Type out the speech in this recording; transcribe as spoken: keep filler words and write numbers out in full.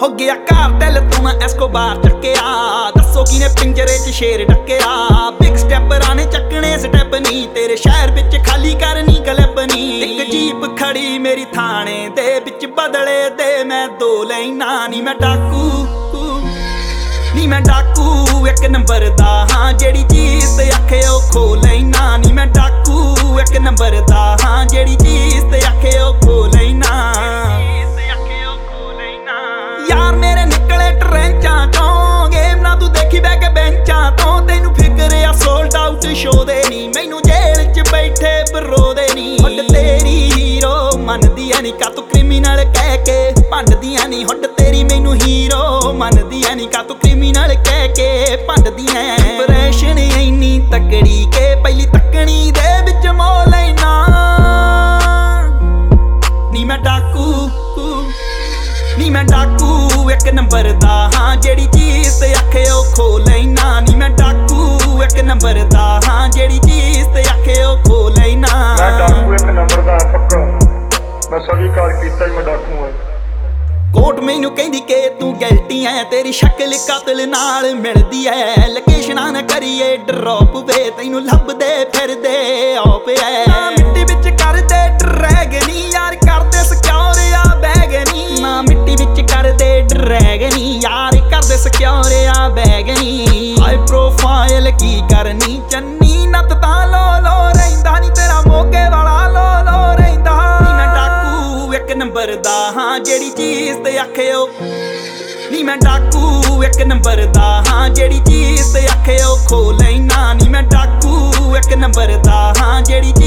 हो गया कार्टेल तू मैं एस्कोबार चक्या दसो किने पिंजरे च शेर डकया बिग स्टेप राने चकने स्टेप नी तेरे शहर विच खाली करनी क्लिप नी इक जीप खड़ी मेरी थाने दे विच बदले दे मैं दो लाइना नी मैं डाकू नी मैं डाकू एक नंबर दा हां जेड़ी चीज ते आखे ओ खो लेना नी मैं डाकू एक नंबर दा हां जेड़ी चीज ते आखे ओ खो लेना यार मेरे निकले ट्रेंचां चों गेम ना तू देखी बैठ के बेंचां तो तेनू फिकर आ सोल्ड आउट शो दे नी मैनू जेल च बैठे बरो दे नी हुड तेरी हीरो मनदी ऐ नी का तू क्रिमिनल कह के भंडदी ऐ नी हुड तेरी मैनू हीरो मनदी ऐ नी का तू क्रिमिनल कह के भंडदी ऐ इंप्रेशन इन्नी तकड़ी के पहली तकनी दे विच मोह लेना नी मैं डाकू नी मैं डाकू एक नंबर दा हां जेड़ी चीज ते आखे ओ खो लेना नी मैं डाकू एक नंबर दा हां जेड़ी चीज ते आखे ओ खो लेना मैं डाकू एक नंबर दा पक्का मैं स्वीकार कीता ही मैं डाकू हां कोट मैनू कहंदी के तू गलती है तेरी शक्ल कातिल नाल मिलदी है लोकेशनां ना करिए ड्रॉप वे तैनू लभदे फिरदे ऑप है ना मिट्टी विच कर दे ड्रैगनी यार कर दे सिक्योर आ बैगनी ना मिट्टी विच कर दे ड्रैगनी यार कर दे सिक्योर आ बैगनी हाई प्रोफाइल की करनी चन्नी नत तां लो लो रहिंदा नी तेरा मोगे वाला लो लो रहिंदा नी मैं डाकू एक नंबर दा हां जेड़ी चीज ते आखे ओ नी मैं डाकू एक नंबर दा हां जेड़ी चीज ते आखे ओ खो लेना नी मैं डाकू एक नंबर दा हां जेड़ी